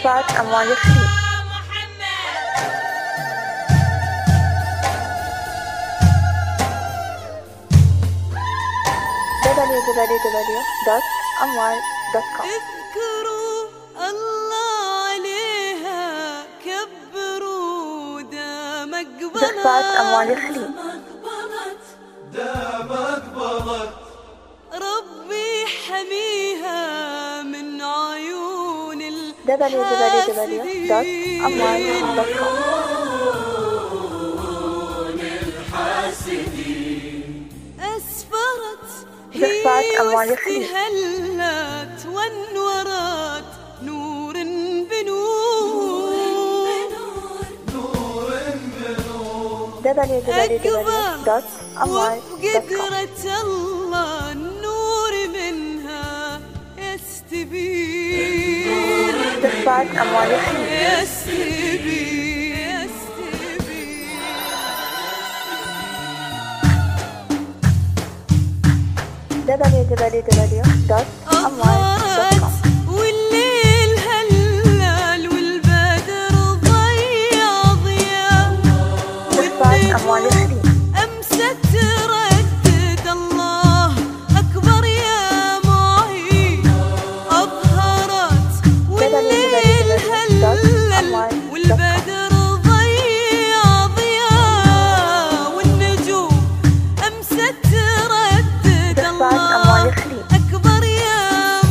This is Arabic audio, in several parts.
دفعت أموال فري. www.amwal.com. اذكروا الله عليها كبروا دامك دفعت أموال فري. ربي حميها من عيون www.amwal.com. أسفرت دفعت هي أموال فري. واستهلت وانورت نور بنور www.amwal.com. وبقدرة الله النور منها يستبين دفعت أموال فري. يستبين www.amwal.com. والليل هلال والبدر ضيع ضياء دفعت أموال فري. أمست تردد الله أكبر يا معين أظهرت والليل هلال والبدر ضيع ضياء والنجوم أمست تردد دفعت الله أموال فري. أكبر يا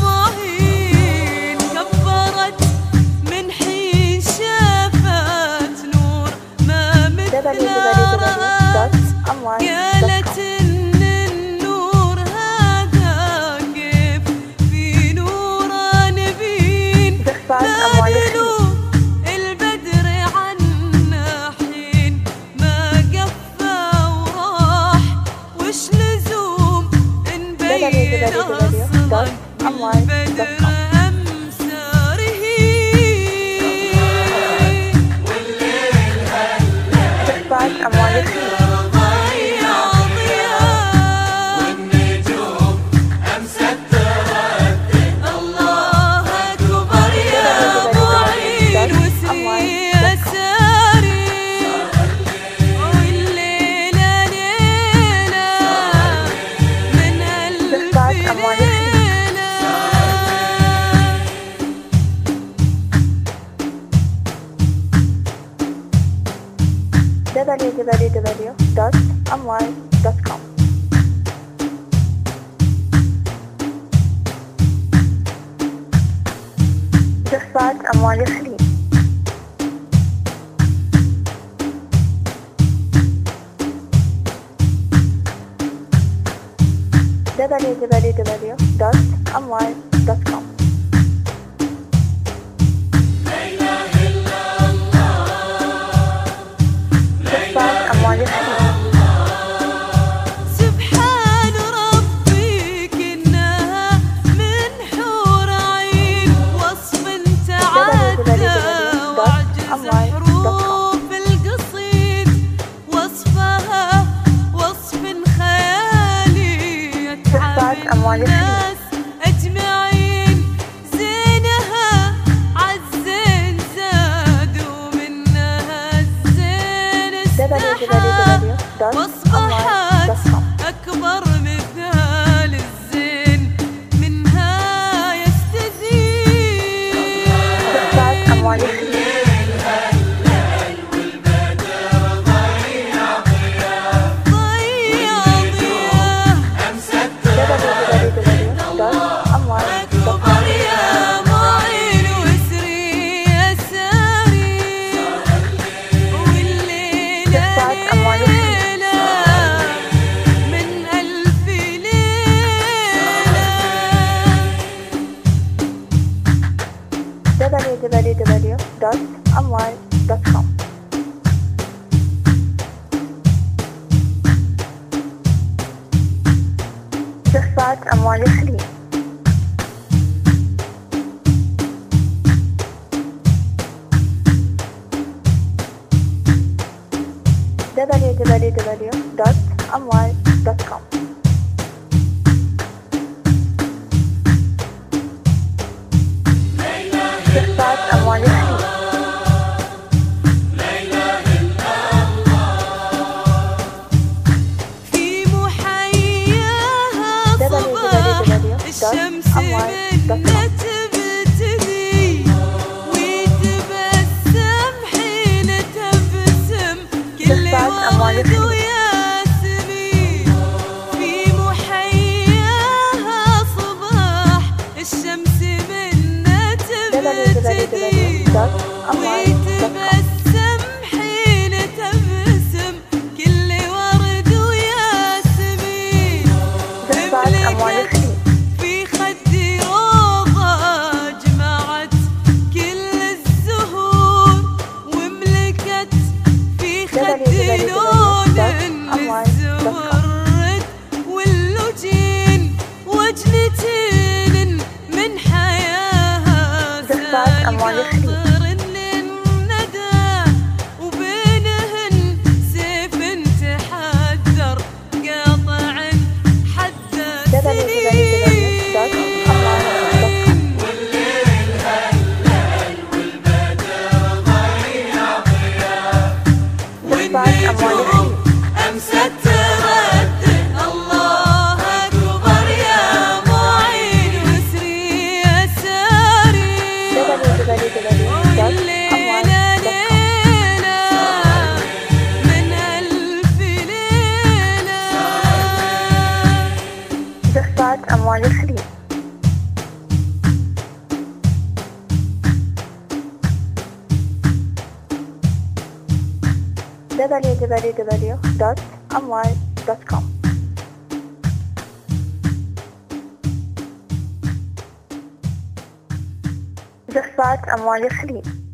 معين كبرت من حين شافت نور ما مثل رأت قالت www.amwal.com. إن النور هذا كيف في نور نبين دفعت ما أموال فري. دلوب البدر عنا حين ما قفى وراح وش لزوم نبين أصلا البدر أمسى رهين دفعت أموال فري. ضيع ضياء الله أكبر يا معين وسري يا ساري والليلة ليلة من ألف دفعت أموال فري. ليلة www.amwal.com. دفعت أموال فري. www.amwal.com. دفعت أموال فري. سبحان ربي كأنها من حور عين وصف تعدى وعجز حروف القصيد وصفها وصف خيالي دفعت يتعب أموال فري. الناس أجمعين زينها عالزين زادوا منها الزين استحال واصبحت www.amwal.com. أكبر مثال الزين منها يستزين دفعت أموال فري. ضيع ضياء www.amwal.com. أكبر يا معين وسري يا ساري والليلة دفعت أموال فري. ليلة من ألف ليلة www.amwal.com. دفعت أموال فري. www.amwal.com. دفعت أموال منه تبتدي ويتبسم حين تبسم كل ورد وياسمين في محياها صباح الشمس منه تبتدي ويتبسم حين تبسم كل ورد وياسمين تملكت في خدي روضة جمعت كل الزهور وملكت في خدي لون الزمرد واللوجين وجنتين من حياها سالقة الندى وبينهن سيف تحذر قاطع حد سنين والنجوم أمست تردد الله أكبر يا معين وسري يا ساري والليلة ليلة من ألف ليلة زفات أموال الخليج www.amwal.com زفات أموال الخليج